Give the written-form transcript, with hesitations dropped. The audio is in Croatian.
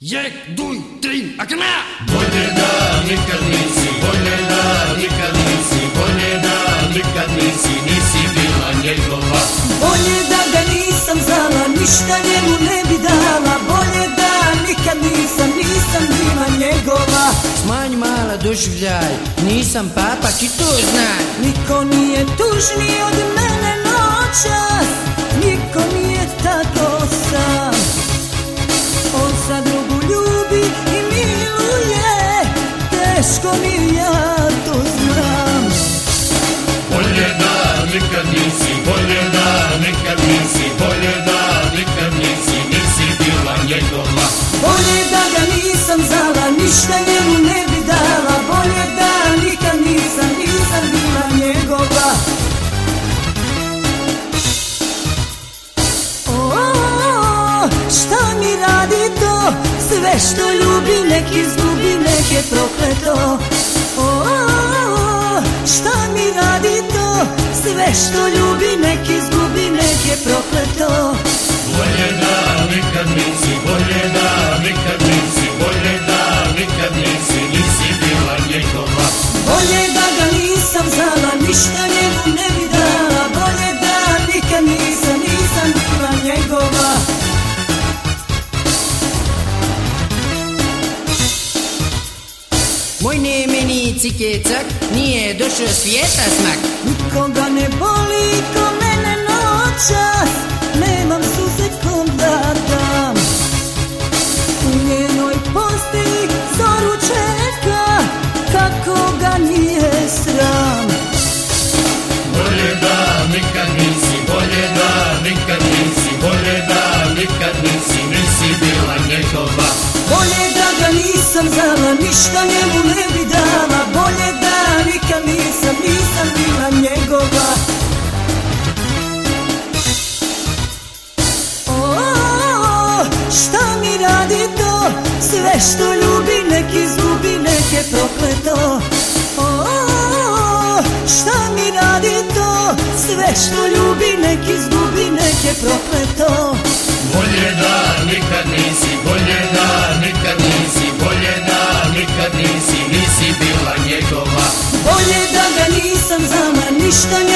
Jek, duj, trin, a kana! Bolje da nikad nisi, bolje da nikad nisi, bolje da nikad nisi, nisi bila njegova. Bolje da ga nisam znala, ništa njemu ne bi dala. Bolje da nikad nisam bila njegova. Smanj mala doživljaj, nisam papa, ti to znaj. Niko nije tužniji od mene noćas, niko nije tako sam. On sad drugu ljubi i miluje, teško mi ja to znam. Bolje da nikad nisi, bolje da nikad nisi, bolje da nikad nisi, nisi bila njegova. Bolje da ga nisam znala, ništa njemu ne bi dala. Bolje da nikad nisam bila njegova. Šta mi radi to, sve što ljubi nek izgubi, nek je prokleto. Šta mi radi to, sve što ljubi nek izgubi, nek je prokleto. Bolje da nikad nisi, bolje da nikad nisi, bolje da nikad nisi, nisi bila njegova. Bolje da ga nisam znala, ništa njemu ne bi dala. Bolje da nikad nisam bila njegova. Moj nemeni cikecak, nije došao svijeta smak. Nikoga ne boli ko mene noćas, nemam suze kom da dam. U njenoj postelji zoru čeka, kako ga nije sram. Bolje da nikad nisi, bolje da nikad nisi, bolje da nikad nisi, nisi bila njegova. Bolje da ga nisam znala, ništa njemu ne bi dala. Bolje da nikad nisam bila njegova. Šta mi radi to, sve što ljubi nek izgubi, nek je prokleto. Šta mi radi to, sve što ljubi nek izgubi, nek je prokleto. Bolje da nikad nisi, bolje da nikad nisi, bolje da nikad nisi, nisi bila njegova. Bolje da ga nisam znala, ništa